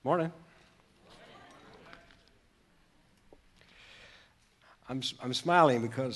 Morning. I'm smiling because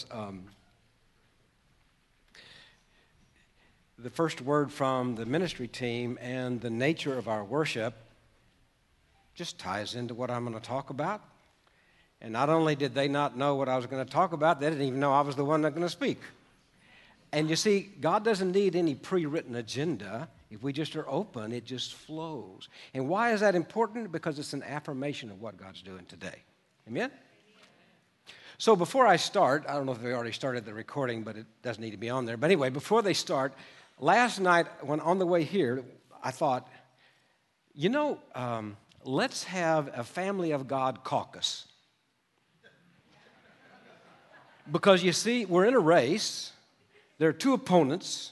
the first word from the ministry team and the nature of our worship just ties into what I'm going to talk about. And not only did they not know what I was going to talk about, they didn't even know I was the one that's going to speak. And you see, God doesn't need any pre-written agenda. If we just are open, it just flows. And why is that important? Because it's an affirmation of what God's doing today. Amen? So before I start, I don't know if they already started the recording, but it doesn't need to be on there. But anyway, before they start, last night when on the way here, I thought, let's have a Family of God caucus. Because you see, we're in a race. There are two opponents.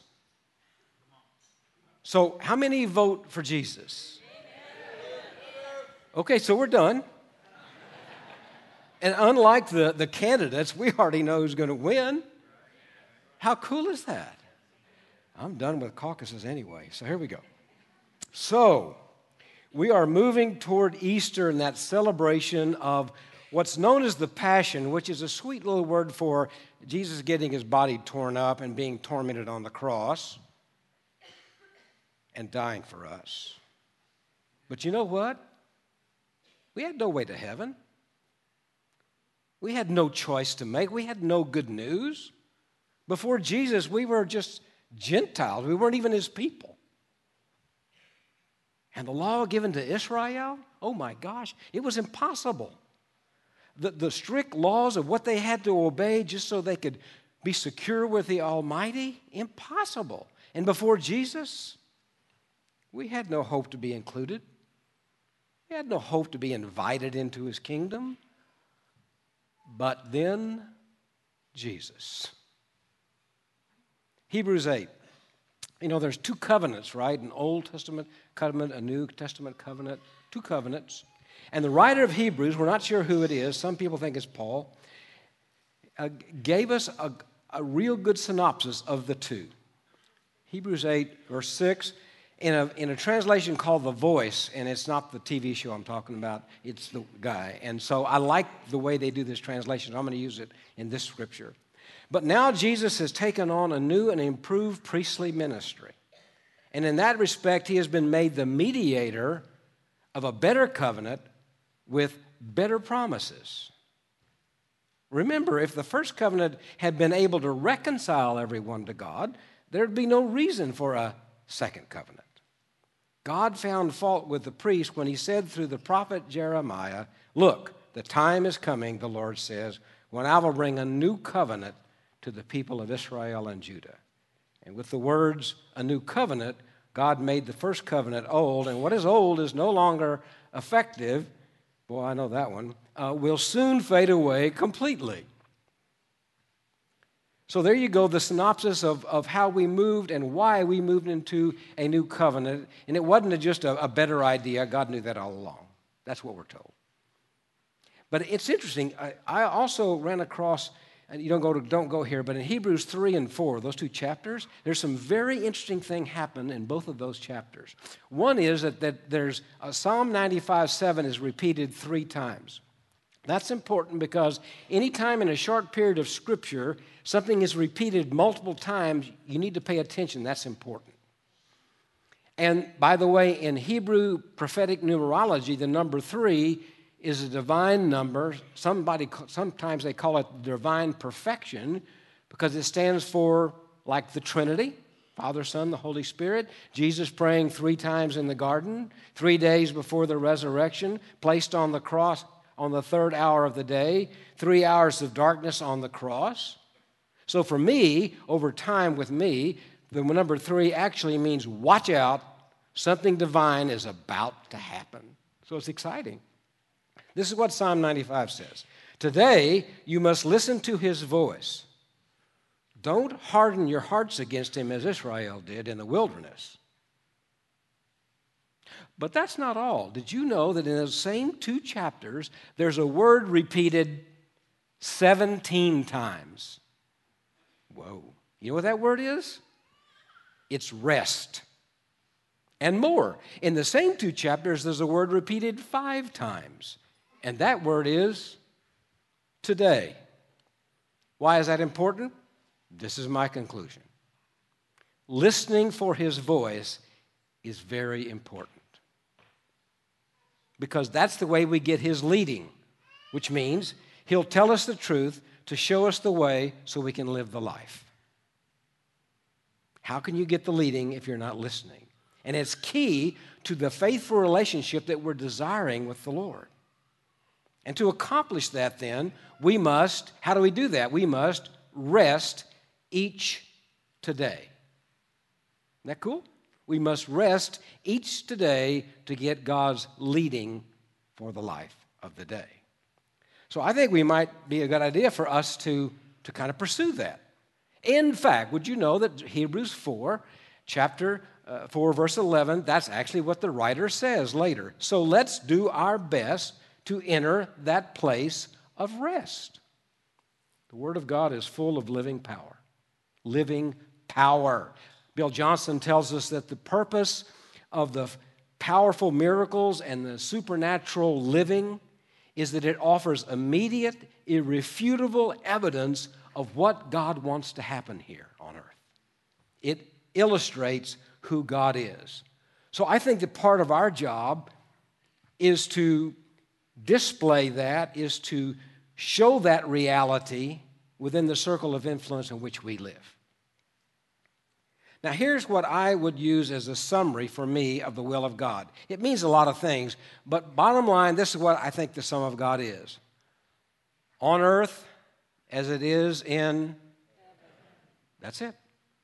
So how many vote for Jesus? Okay, so we're done. And unlike the candidates, we already know who's going to win. How cool is that? I'm done with caucuses anyway, so here we go. So we are moving toward Easter and that celebration of what's known as the Passion, which is a sweet little word for Jesus getting his body torn up and being tormented on the cross and dying for us. But you know what? We had no way to heaven. We had no choice to make. We had no good news. Before Jesus, we were just Gentiles. We weren't even his people. And the law given to Israel, oh my gosh, it was impossible. The strict laws of what they had to obey just so they could be secure with the Almighty, impossible. And before Jesus, we had no hope to be included. We had no hope to be invited into his kingdom. But then, Jesus. Hebrews 8. You know, there's two covenants, right? An Old Testament covenant, a New Testament covenant, two covenants. And the writer of Hebrews, we're not sure who it is, some people think it's Paul, gave us a real good synopsis of the two. Hebrews 8, verse 6, in a translation called The Voice, and it's not the TV show I'm talking about, it's the guy. And so I like the way they do this translation. I'm going to use it in this scripture. But now Jesus has taken on a new and improved priestly ministry. And in that respect, he has been made the mediator of a better covenant with better promises. Remember, if the first covenant had been able to reconcile everyone to God, there'd be no reason for a second covenant. God found fault with the priest when he said through the prophet Jeremiah, "Look, the time is coming," the Lord says, "when I will bring a new covenant to the people of Israel and Judah." And with the words, "a new covenant," God made the first covenant old, and what is old is no longer effective. Boy, I know that one. Will soon fade away completely. So there you go, the synopsis of how we moved and why we moved into a new covenant. And it wasn't just a better idea. God knew that all along. That's what we're told. But it's interesting. I also ran across, and you don't go here, but in Hebrews 3 and 4, those two chapters, there's some very interesting thing happen in both of those chapters. One is that there's Psalm 95:7 is repeated 3 times. That's important because anytime in a short period of Scripture something is repeated multiple times, you need to pay attention. That's important. And by the way, in Hebrew prophetic numerology, the number 3 is a divine number. Sometimes they call it divine perfection because it stands for like the Trinity, Father, Son, the Holy Spirit. Jesus praying 3 times in the garden, 3 days before the resurrection, placed on the cross on the 3rd hour of the day, 3 hours of darkness on the cross. So for me, over time with me, the number 3 actually means watch out, something divine is about to happen. So it's exciting. This is what Psalm 95 says. Today, you must listen to his voice. Don't harden your hearts against him as Israel did in the wilderness. But that's not all. Did you know that in those same 2 chapters, there's a word repeated 17 times? Whoa. You know what that word is? It's rest. and more. In the same 2 chapters, there's a word repeated 5 times, and that word is today. Why is that important? This is my conclusion. Listening for his voice is very important, because that's the way we get his leading, which means he'll tell us the truth to show us the way so we can live the life. How can you get the leading if you're not listening? And it's key to the faithful relationship that we're desiring with the Lord. And to accomplish that then, we must, how do we do that? We must rest each today. Isn't that cool? We must rest each today to get God's leading for the life of the day. So I think we might be a good idea for us to kind of pursue that. In fact, would you know that Hebrews 4, chapter 4, verse 11, that's actually what the writer says later. So let's do our best to enter that place of rest. The Word of God is full of living power. Living power. Bill Johnson tells us that the purpose of the powerful miracles and the supernatural living is that it offers immediate, irrefutable evidence of what God wants to happen here on earth. It illustrates who God is. So I think that part of our job is to display that, is to show that reality within the circle of influence in which we live. Now, here's what I would use as a summary for me of the will of God. It means a lot of things, but bottom line, this is what I think the sum of God is. On earth as it is in, that's it.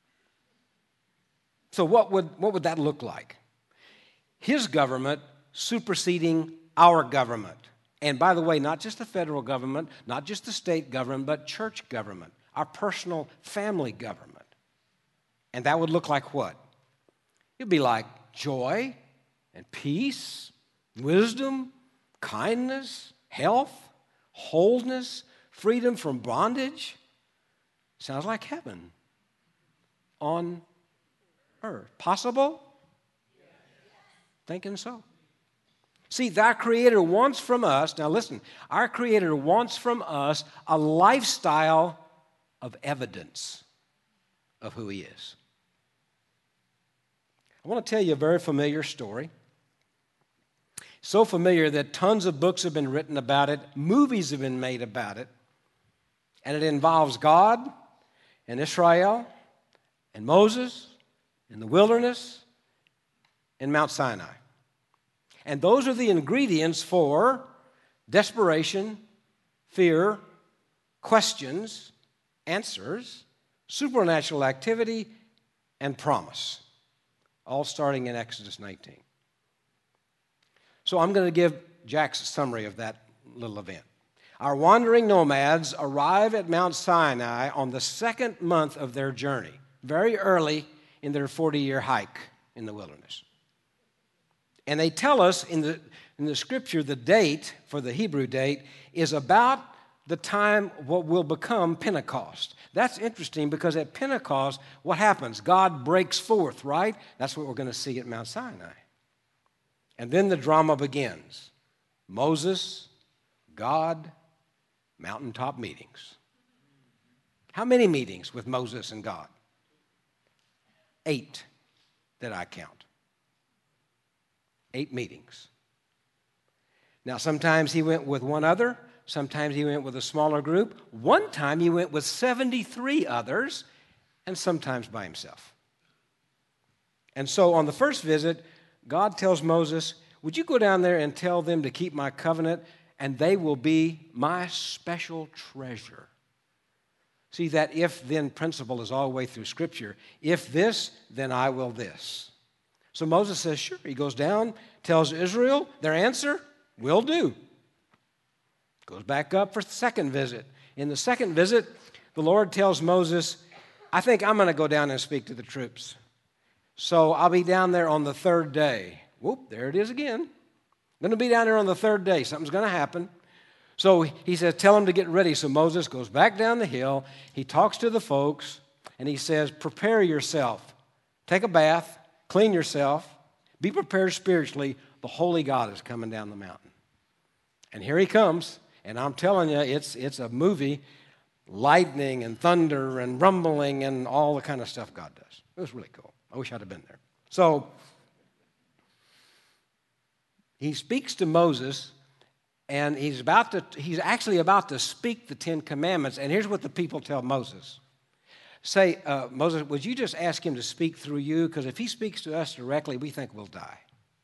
So what would that look like? His government superseding our government. And by the way, not just the federal government, not just the state government, but church government, our personal family government. And that would look like what? It would be like joy and peace, wisdom, kindness, health, wholeness, freedom from bondage. Sounds like heaven on earth. Possible? Thinking so. See, our Creator wants from us, now listen, our Creator wants from us a lifestyle of evidence of who He is. I want to tell you a very familiar story. So familiar that tons of books have been written about it, movies have been made about it, and it involves God and Israel and Moses in the wilderness in Mount Sinai. And those are the ingredients for desperation, fear, questions, answers, supernatural activity, and promise, all starting in Exodus 19. So I'm going to give Jack's summary of that little event. Our wandering nomads arrive at Mount Sinai on the second month of their journey, very early in their 40-year hike in the wilderness. And they tell us in the scripture, the date for the Hebrew date is about the time what will become Pentecost. That's interesting because at Pentecost, what happens? God breaks forth, right? That's what we're going to see at Mount Sinai. And then the drama begins. Moses, God, mountaintop meetings. How many meetings with Moses and God? 8 that I count. 8 meetings. Now, sometimes he went with one other. Sometimes he went with a smaller group. One time he went with 73 others, and sometimes by himself. And so on the first visit, God tells Moses, would you go down there and tell them to keep my covenant, and they will be my special treasure. See, that if-then principle is all the way through Scripture. If this, then I will this. So Moses says, sure. He goes down, tells Israel, their answer, will do. Goes back up for the second visit. In the second visit, the Lord tells Moses, I think I'm going to go down and speak to the troops. So I'll be down there on the third day. Whoop, there it is again. I'm going to be down there on the third day. Something's going to happen. So he says, tell them to get ready. So Moses goes back down the hill. He talks to the folks, and he says, prepare yourself. Take a bath, clean yourself, Be prepared spiritually. The holy God is coming down the mountain. And here he comes. And I'm telling you, it's a movie, lightning and thunder and rumbling and all the kind of stuff God does. It was really cool. I wish I'd have been there. So he speaks to Moses, and he's actually about to speak the Ten Commandments. And here's what the people tell Moses. Say, Moses, would you just ask him to speak through you? Because if he speaks to us directly, we think we'll die.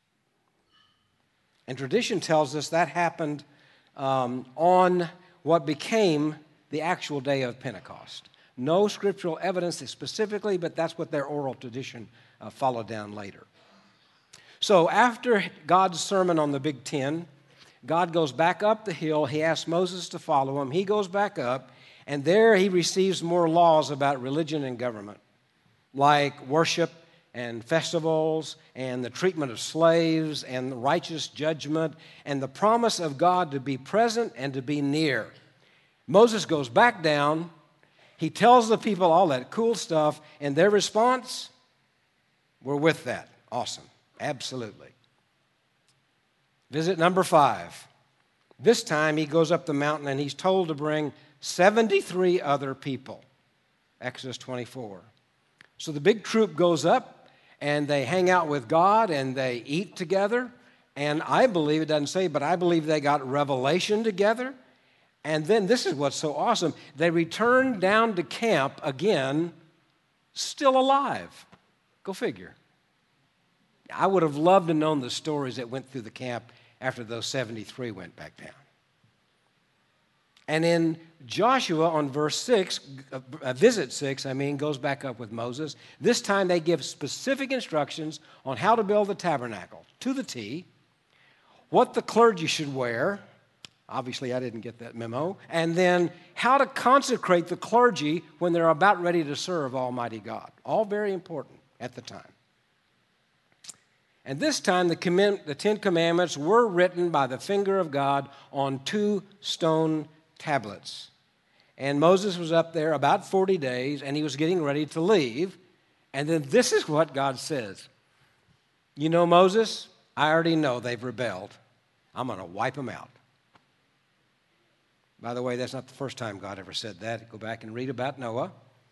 And tradition tells us that happened on what became the actual day of Pentecost. No scriptural evidence specifically, but that's what their oral tradition followed down later. So after God's sermon on the Big Ten, God goes back up the hill. He asks Moses to follow him. He goes back up, and there he receives more laws about religion and government, like worship and festivals and the treatment of slaves and righteous judgment and the promise of God to be present and to be near. Moses goes back down. He tells the people all that cool stuff, and their response, we're with that. Awesome. Absolutely. Visit number 5. This time he goes up the mountain and he's told to bring 73 other people. Exodus 24. So the big troop goes up and they hang out with God and they eat together. And I believe, it doesn't say, but I believe they got revelation together. And then this is what's so awesome. They return down to camp again, still alive. Go figure. I would have loved to know the stories that went through the camp after those 73 went back down. And in Joshua on verse 6, visit 6, goes back up with Moses. This time they give specific instructions on how to build the tabernacle to the T, what the clergy should wear. Obviously, I didn't get that memo. And then how to consecrate the clergy when they're about ready to serve Almighty God. All very important at the time. And this time, the 10 Commandments were written by the finger of God on 2 stone tablets. And Moses was up there about 40 days, and he was getting ready to leave. And then this is what God says. You know, Moses, I already know they've rebelled. I'm going to wipe them out. By the way, that's not the first time God ever said that. Go back and read about Noah.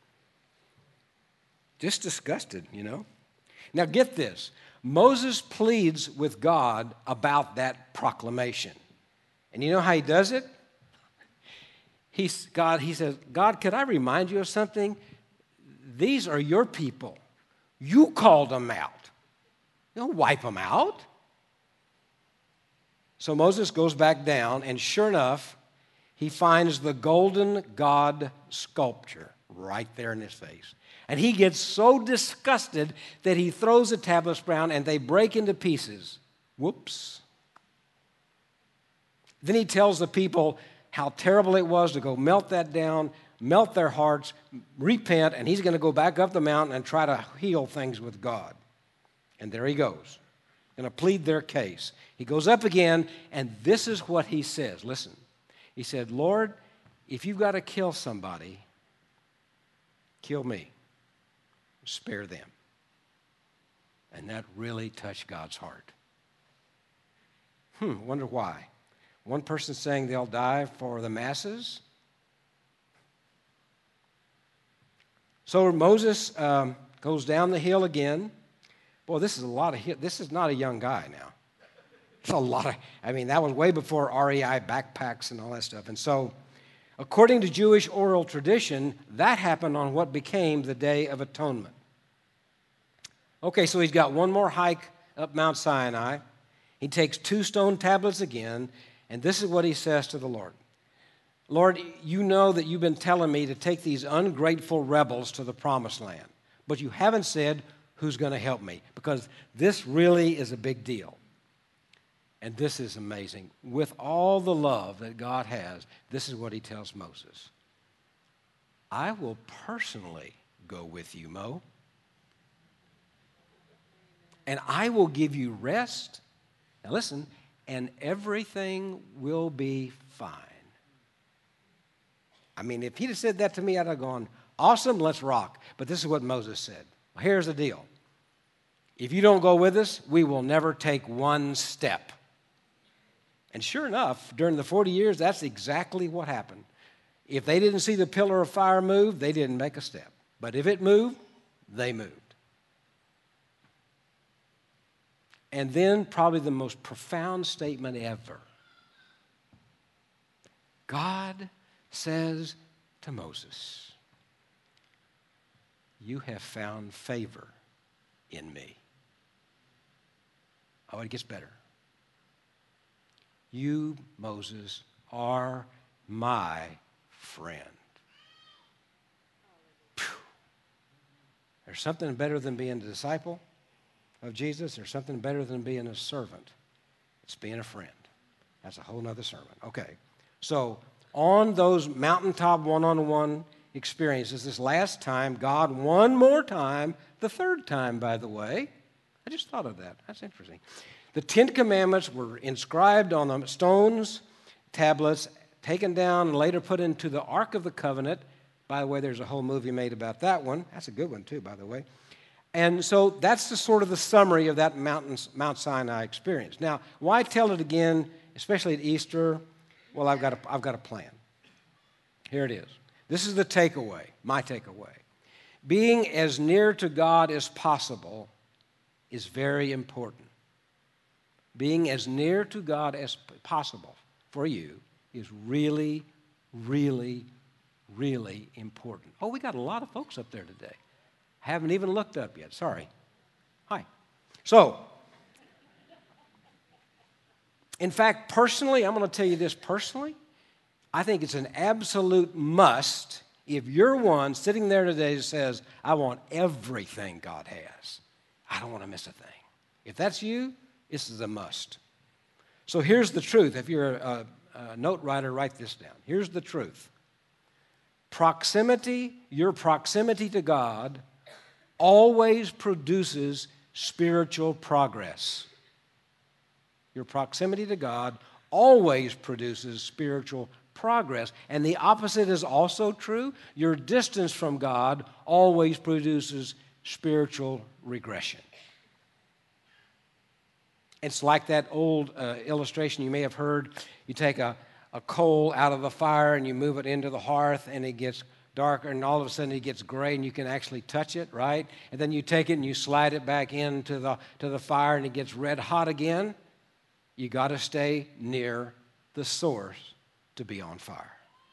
Just disgusted, you know. Now get this. Moses pleads with God about that proclamation. And you know how he does it? He says, God, could I remind you of something? These are your people. You called them out. You don't wipe them out. So Moses goes back down, and sure enough, he finds the golden God sculpture right there in his face. And he gets so disgusted that he throws the tablets down and they break into pieces. Whoops. Then he tells the people how terrible it was to go melt that down, melt their hearts, repent, and he's going to go back up the mountain and try to heal things with God. And there he goes, going to plead their case. He goes up again, and this is what he says. Listen. He said, Lord, if you've got to kill somebody, kill me. Spare them. And that really touched God's heart. Wonder why. One person saying they'll die for the masses. So Moses goes down the hill again. Boy, this is a lot of this is not a young guy now. It's a lot of, that was way before REI backpacks and all that stuff. And so, according to Jewish oral tradition, that happened on what became the Day of Atonement. Okay, so he's got one more hike up Mount Sinai. He takes 2 stone tablets again, and this is what he says to the Lord. Lord, you know that you've been telling me to take these ungrateful rebels to the promised land, but you haven't said who's going to help me, because this really is a big deal. And this is amazing. With all the love that God has, this is what he tells Moses. I will personally go with you, Mo. And I will give you rest. Now listen, and everything will be fine. If he'd have said that to me, I'd have gone, awesome, let's rock. But this is what Moses said. Well, here's the deal. If you don't go with us, we will never take one step. And sure enough, during the 40 years, that's exactly what happened. If they didn't see the pillar of fire move, they didn't make a step. But if it moved, they moved. And then probably the most profound statement ever. God says to Moses, "You have found favor in me." Oh, it gets better. "You, Moses, are my friend." Phew. There's something better than being a disciple of Jesus. There's something better than being a servant. It's being a friend. That's a whole other sermon. Okay. So on those mountaintop one-on-one experiences, this last time, God one more time, the third time, by the way. I just thought of that. That's interesting. The Ten Commandments were inscribed on the stones, tablets, taken down and later put into the Ark of the Covenant. By the way, there's a whole movie made about that one. That's a good one too, by the way. And so that's the sort of the summary of that Mount Sinai experience. Now, why tell it again, especially at Easter? Well, I've got a plan. Here it is. This is the takeaway, my takeaway. Being as near to God as possible is very important. Being as near to God as possible for you is really, really, really important. Oh, we got a lot of folks up there today. Haven't even looked up yet. Sorry. Hi. So, in fact, personally, I'm going to tell you this personally. I think it's an absolute must if you're one sitting there today that says, "I want everything God has. I don't want to miss a thing." If that's you, this is a must. So here's the truth. If you're a note writer, write this down. Here's the truth. Your proximity to God always produces spiritual progress. Your proximity to God always produces spiritual progress. And the opposite is also true. Your distance from God always produces spiritual regression. It's like that old illustration you may have heard. You take a coal out of the fire and you move it into the hearth and it gets darker and all of a sudden it gets gray and you can actually touch it, right? And then you take it and you slide it back into the fire and it gets red hot again. You got to stay near the source to be on fire.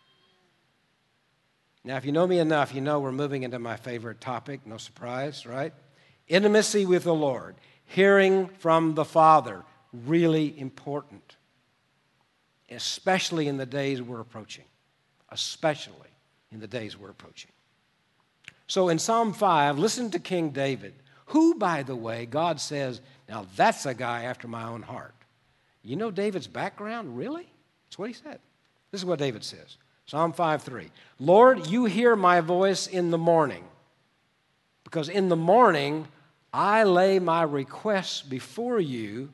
Now, if you know me enough, you know we're moving into my favorite topic. No surprise, right? Intimacy with the Lord. Hearing from the Father. Really important. Especially in the days we're approaching. Especially in the days we're approaching. So in Psalm 5, listen to King David, who, by the way, God says, now that's a guy after my own heart. You know David's background? Really? That's what he said. This is what David says. Psalm 5:3. "Lord, you hear my voice in the morning, because in the morning I lay my requests before you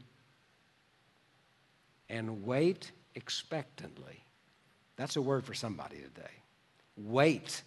and wait expectantly." That's a word for somebody today. Wait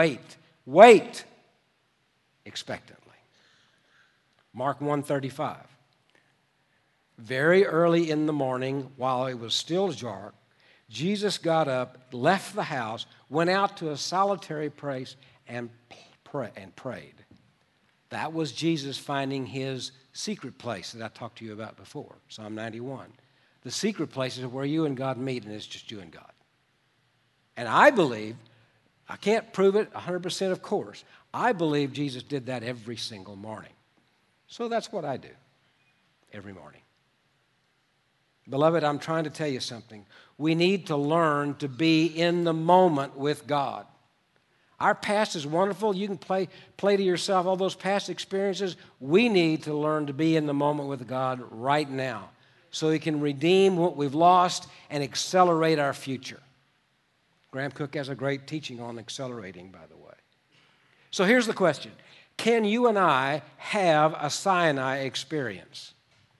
expectantly. Mark 1:35. "Very early in the morning, while it was still dark, Jesus got up, left the house, went out to a solitary place, and prayed." That was Jesus finding his secret place that I talked to you about before, Psalm 91. The secret place is where you and God meet, and it's just you and God. And I believe, I can't prove it 100% of course, I believe Jesus did that every single morning. So that's what I do every morning. Beloved, I'm trying to tell you something. We need to learn to be in the moment with God. Our past is wonderful. You can play to yourself all those past experiences. We need to learn to be in the moment with God right now so He can redeem what we've lost and accelerate our future. Graham Cook has a great teaching on accelerating, by the way. So here's the question. Can you and I have a Sinai experience?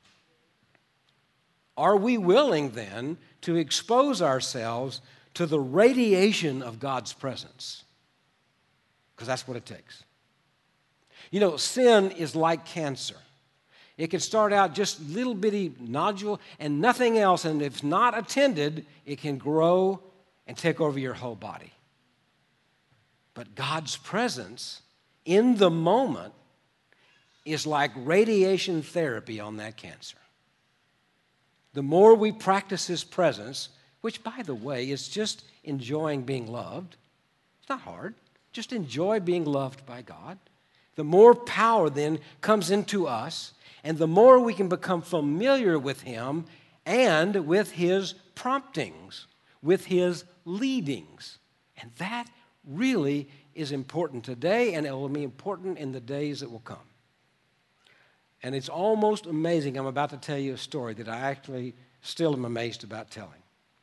Are we willing then to expose ourselves to the radiation of God's presence? Because that's what it takes. You know, sin is like cancer. It can start out just little bitty nodule and nothing else, and if not attended, it can grow and take over your whole body. But God's presence in the moment is like radiation therapy on that cancer. The more we practice His presence, which, by the way, is just enjoying being loved. It's not hard. Just enjoy being loved by God. The more power then comes into us, and the more we can become familiar with Him and with His promptings, with His leadings. And that really is important today, and it will be important in the days that will come. And it's almost amazing. I'm about to tell you a story that I actually still am amazed about telling.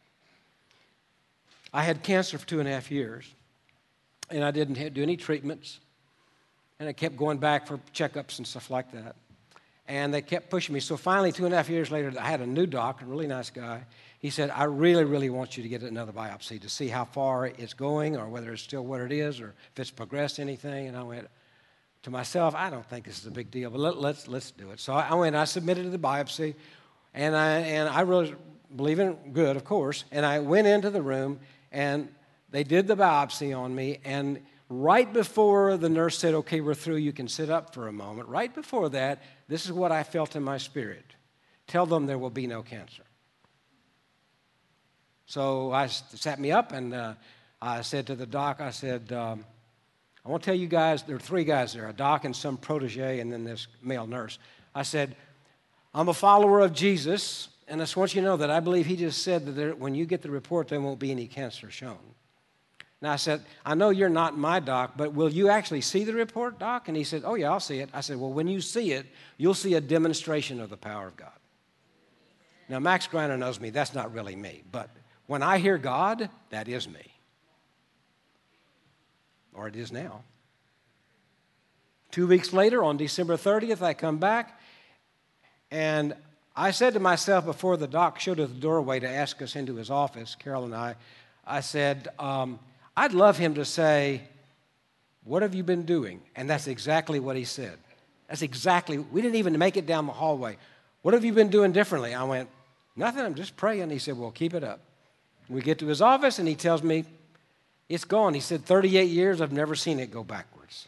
I had cancer for 2.5 years, and I didn't do any treatments, and I kept going back for checkups and stuff like that. And they kept pushing me. So finally, 2.5 years later, I had a new doctor, a really nice guy. He said, I really, really want you to get another biopsy to see how far it's going or whether it's still what it is or if it's progressed anything. And I went to myself, I don't think this is a big deal, but let's do it. So I went, I submitted the biopsy, and I really believe in good, of course. And I went into the room, and they did the biopsy on me, and right before the nurse said, okay, we're through, you can sit up for a moment, right before that, this is what I felt in my spirit. Tell them there will be no cancer. So I sat me up, and I said to the doc, I said, I want to tell you guys, there are 3 guys there, a doc and some protege and then this male nurse. I said, I'm a follower of Jesus, and I just want you to know that I believe He just said that when you get the report, there won't be any cancer shown. And I said, I know you're not my doc, but will you actually see the report, doc? And he said, oh, yeah, I'll see it. I said, well, when you see it, you'll see a demonstration of the power of God. Now, Max Greiner knows me. That's not really me. But when I hear God, that is me. Or it is now. 2 weeks later, on December 30th, I come back, and I said to myself before the doc showed us the doorway to ask us into his office, Carol and I said, I'd love him to say, what have you been doing? And that's exactly what he said. That's exactly, we didn't even make it down the hallway. What have you been doing differently? I went, nothing, I'm just praying. He said, well, keep it up. We get to his office, and he tells me, it's gone. He said, 38 years, I've never seen it go backwards.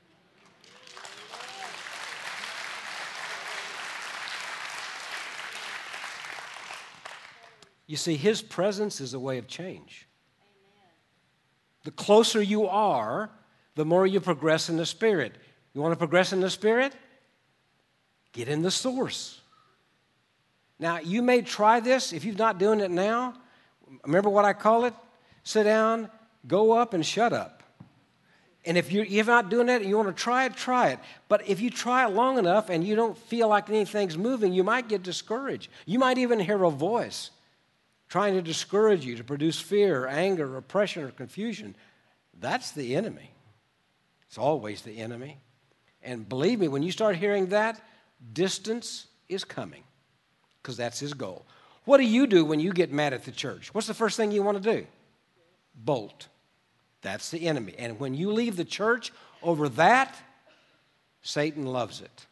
You see, His presence is a way of change. The closer you are, the more you progress in the Spirit. You want to progress in the Spirit? Get in the source. Now, you may try this if you're not doing it now. Remember what I call it? Sit down, go up, and shut up. And if you're not doing it and you want to try it, try it. But if you try it long enough and you don't feel like anything's moving, you might get discouraged. You might even hear a voice trying to discourage you, to produce fear, anger, oppression, or confusion. That's the enemy. It's always the enemy. And believe me, when you start hearing that, distance is coming, because that's his goal. What do you do when you get mad at the church? What's the first thing you want to do? Bolt. That's the enemy. And when you leave the church over that, Satan loves it.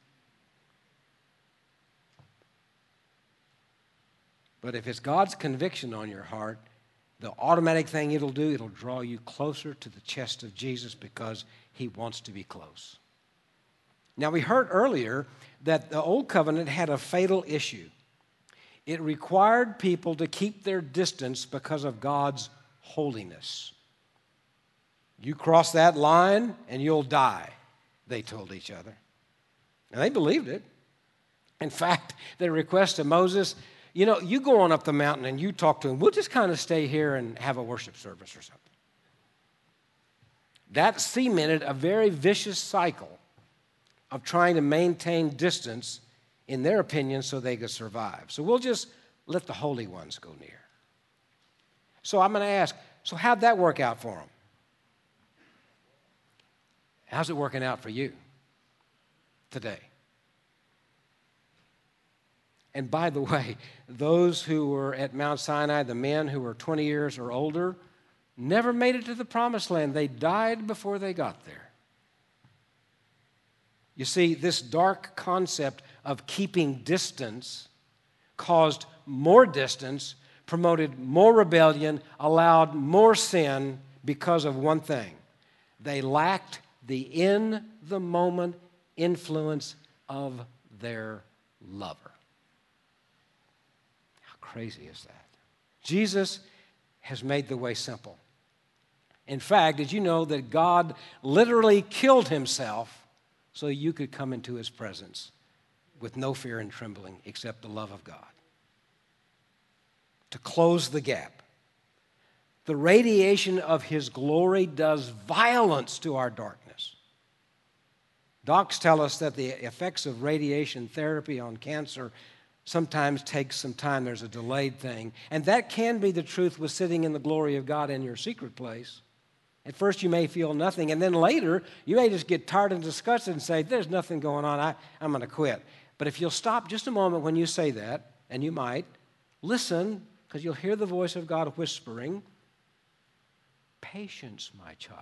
But if it's God's conviction on your heart, the automatic thing it'll do, it'll draw you closer to the chest of Jesus because He wants to be close. Now, we heard earlier that the Old Covenant had a fatal issue. It required people to keep their distance because of God's holiness. You cross that line and you'll die, they told each other. And they believed it. In fact, their request to Moses, you go on up the mountain and you talk to him. We'll just kind of stay here and have a worship service or something. That cemented a very vicious cycle of trying to maintain distance, in their opinion, so they could survive. So we'll just let the holy ones go near. So I'm going to ask, so how'd that work out for them? How's it working out for you today? And by the way, those who were at Mount Sinai, the men who were 20 years or older, never made it to the promised land. They died before they got there. You see, this dark concept of keeping distance caused more distance, promoted more rebellion, allowed more sin because of one thing. They lacked the in-the-moment influence of their lover. How crazy is that? Jesus has made the way simple. In fact, did you know that God literally killed himself so you could come into his presence with no fear and trembling except the love of God? To close the gap. The radiation of his glory does violence to our darkness. Docs tell us that the effects of radiation therapy on cancer sometimes takes some time. There's a delayed thing. And that can be the truth with sitting in the glory of God in your secret place. At first you may feel nothing, and then later you may just get tired and disgusted and say, there's nothing going on, I'm going to quit. But if you'll stop just a moment when you say that, and you might, listen, because you'll hear the voice of God whispering, patience, my child.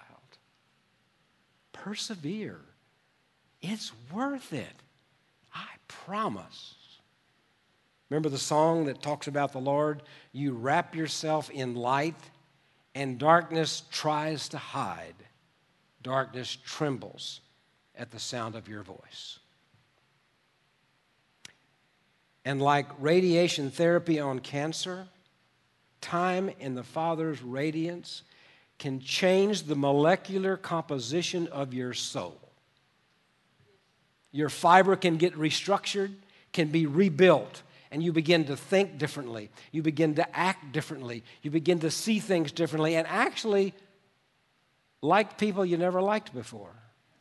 Persevere. It's worth it. I promise. Remember the song that talks about the Lord? You wrap yourself in light, and darkness tries to hide. Darkness trembles at the sound of your voice. And like radiation therapy on cancer, time in the Father's radiance can change the molecular composition of your soul. Your fiber can get restructured, can be rebuilt, and you begin to think differently. You begin to act differently. You begin to see things differently, and actually like people you never liked before.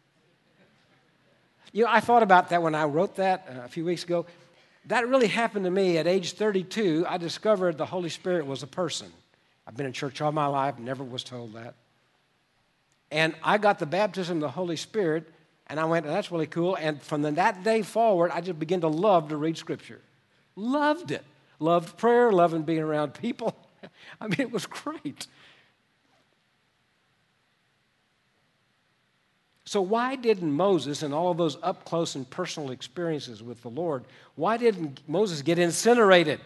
You know, I thought about that when I wrote that a few weeks ago. That really happened to me at age 32. I discovered the Holy Spirit was a person. I've been in church all my life, never was told that. And I got the baptism of the Holy Spirit, and I went, that's really cool. And from that day forward, I just began to love to read Scripture. Loved it. Loved prayer, loving being around people. I mean, it was great. So why didn't Moses and all of those up-close and personal experiences with the Lord, why didn't Moses get incinerated?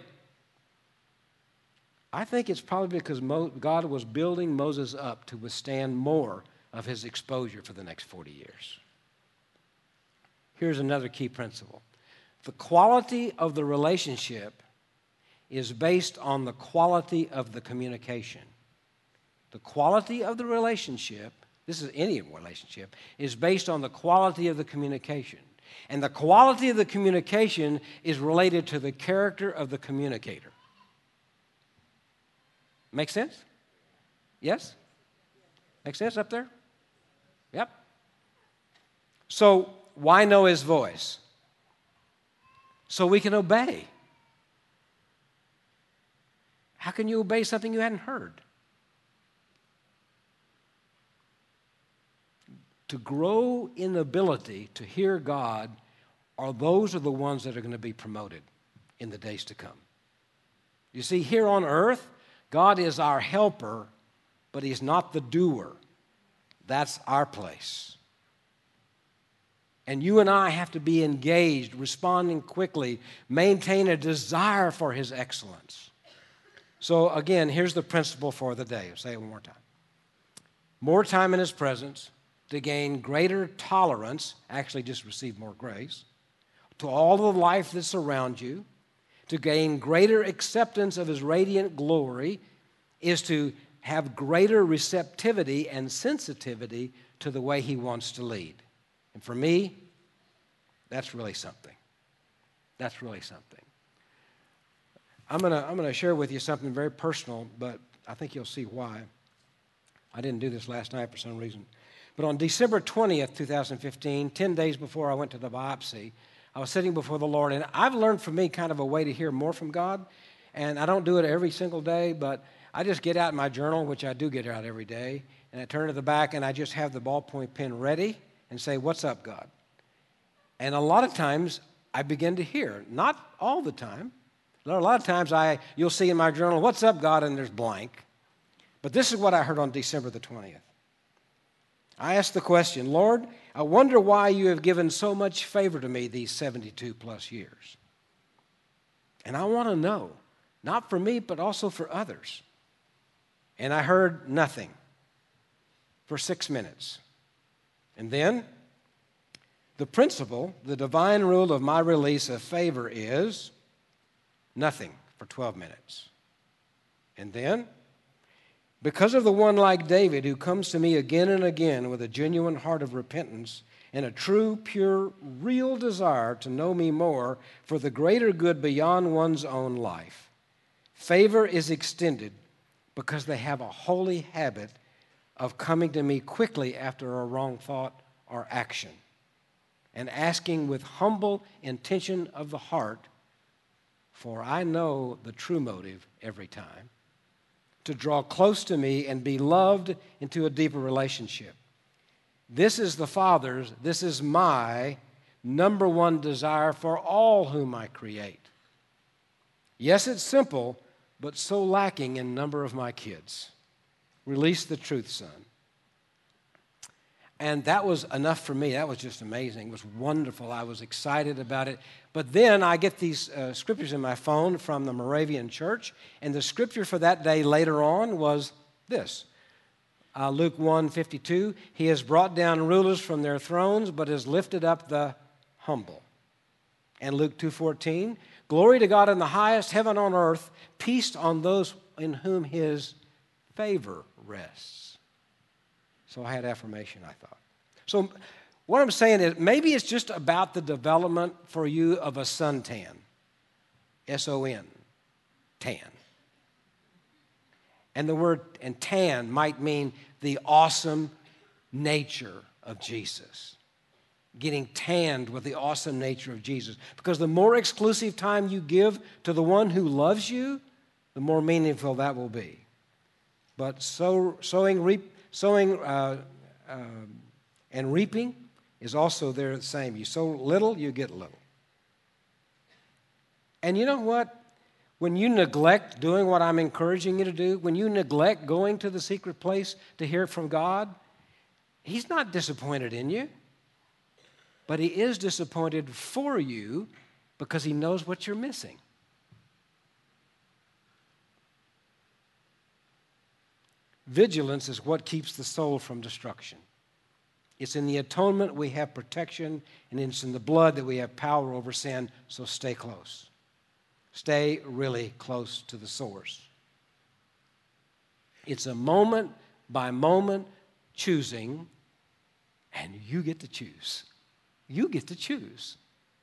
I think it's probably because God was building Moses up to withstand more of his exposure for the next 40 years. Here's another key principle. The quality of the relationship is based on the quality of the communication. The quality of the relationship, this is any relationship, is based on the quality of the communication. And the quality of the communication is related to the character of the communicator. Make sense? Yes? Make sense up there? Yep. So, why know his voice? So we can obey. How can you obey something you hadn't heard? To grow in ability to hear God, those are the ones that are going to be promoted in the days to come. You see, here on earth, God is our helper, but he's not the doer. That's our place. And you and I have to be engaged, responding quickly, maintain a desire for his excellence. So again, here's the principle for the day. I'll say it one more time. More time in his presence to gain greater tolerance, actually just receive more grace, to all the life that's around you, to gain greater acceptance of his radiant glory is to have greater receptivity and sensitivity to the way he wants to lead. And for me, that's really something. That's really something. I'm gonna share with you something very personal, but I think you'll see why. I didn't do this last night for some reason. But on December 20th, 2015, 10 days before I went to the biopsy, I was sitting before the Lord, and I've learned for me kind of a way to hear more from God, and I don't do it every single day, but I just get out my journal, which I do get out every day, and I turn to the back, and I just have the ballpoint pen ready and say, what's up, God? And a lot of times, I begin to hear. Not all the time. A lot of times, you'll see in my journal, what's up, God, and there's blank. But this is what I heard on December the 20th. I asked the question, Lord, I wonder why you have given so much favor to me these 72 plus years. And I want to know, not for me, but also for others. And I heard nothing for 6 minutes. And then, the principle, the divine rule of my release of favor is nothing for 12 minutes. And then, because of the one like David who comes to me again and again with a genuine heart of repentance and a true, pure, real desire to know me more for the greater good beyond one's own life, favor is extended because they have a holy habit of coming to me quickly after a wrong thought or action and asking with humble intention of the heart, for I know the true motive every time, to draw close to me and be loved into a deeper relationship. This is the Father's, this is my number one desire for all whom I create. Yes, it's simple, but so lacking in number of my kids. Release the truth, son. And that was enough for me. That was just amazing. It was wonderful. I was excited about it. But then I get these scriptures in my phone from the Moravian Church, and the scripture for that day later on was this. Luke 1:52, he has brought down rulers from their thrones, but has lifted up the humble. And Luke 2:14, glory to God in the highest, heaven on earth, peace on those in whom his favor rests. So I had affirmation, I thought. So what I'm saying is maybe it's just about the development for you of a suntan, S-O-N, tan. And the word and tan might mean the awesome nature of Jesus. Getting tanned with the awesome nature of Jesus. Because the more exclusive time you give to the one who loves you, the more meaningful that will be. But sowing and reaping is also there the same. You sow little, you get little. And you know what? When you neglect doing what I'm encouraging you to do, when you neglect going to the secret place to hear from God, he's not disappointed in you, but he is disappointed for you because he knows what you're missing. Vigilance is what keeps the soul from destruction. It's in the atonement we have protection, and it's in the blood that we have power over sin, so stay close. Stay really close to the source. It's a moment by moment choosing, and you get to choose. You get to choose.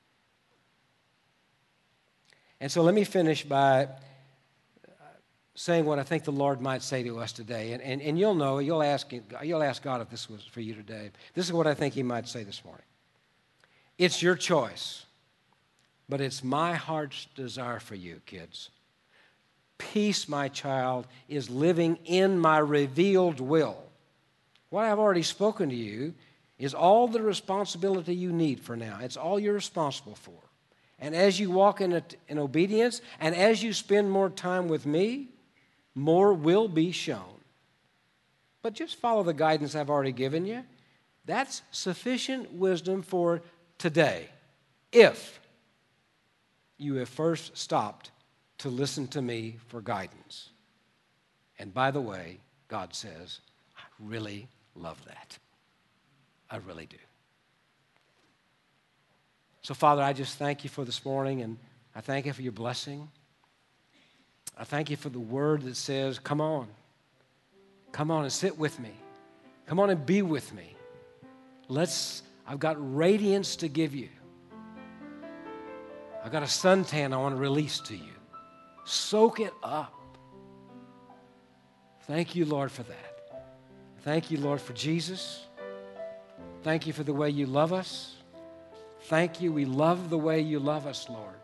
And so let me finish by saying what I think the Lord might say to us today. And you'll know, you'll ask God if this was for you today. This is what I think he might say this morning. It's your choice, but it's my heart's desire for you, kids. Peace, my child, is living in my revealed will. What I've already spoken to you is all the responsibility you need for now. It's all you're responsible for. And as you walk in obedience, and as you spend more time with me, more will be shown. But just follow the guidance I've already given you. That's sufficient wisdom for today, if you have first stopped to listen to me for guidance. And by the way, God says, I really love that. I really do. So, Father, I just thank you for this morning, and I thank you for your blessing. I thank you for the word that says, come on and sit with me. Come on and be with me. I've got radiance to give you. I've got a suntan I want to release to you. Soak it up. Thank you, Lord, for that. Thank you, Lord, for Jesus. Thank you for the way you love us. Thank you. We love the way you love us, Lord.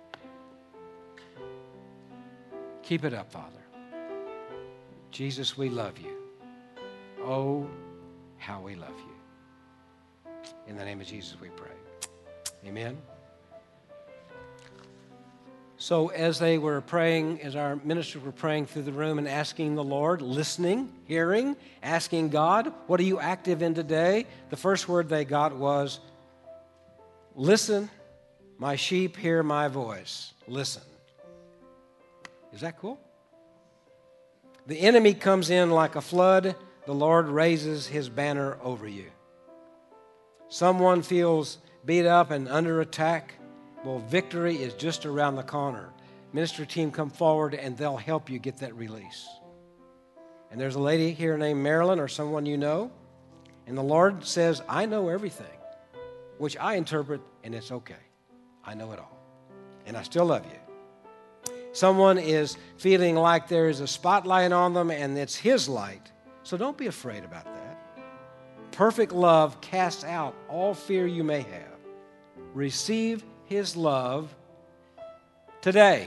Keep it up, Father. Jesus, we love you. Oh, how we love you. In the name of Jesus we pray. Amen. So as they were praying, as our ministers were praying through the room and asking the Lord, listening, hearing, asking God, what are you active in today? The first word they got was, listen, my sheep hear my voice. Listen. Is that cool? The enemy comes in like a flood. The Lord raises his banner over you. Someone feels beat up and under attack. Well, victory is just around the corner. Ministry team come forward and they'll help you get that release. And there's a lady here named Marilyn or someone you know. And the Lord says, I know everything, which I interpret, and it's okay. I know it all. And I still love you. Someone is feeling like there is a spotlight on them and it's His light. So don't be afraid about that. Perfect love casts out all fear you may have. Receive His love today.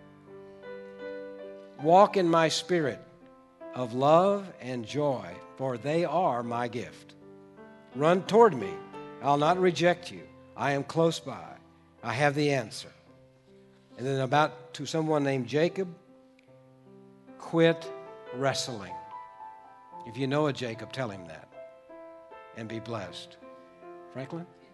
Walk in my spirit of love and joy, for they are my gift. Run toward me. I'll not reject you. I am close by. I have the answer. And then about to someone named Jacob, quit wrestling. If you know a Jacob, tell him that. And be blessed. Franklin?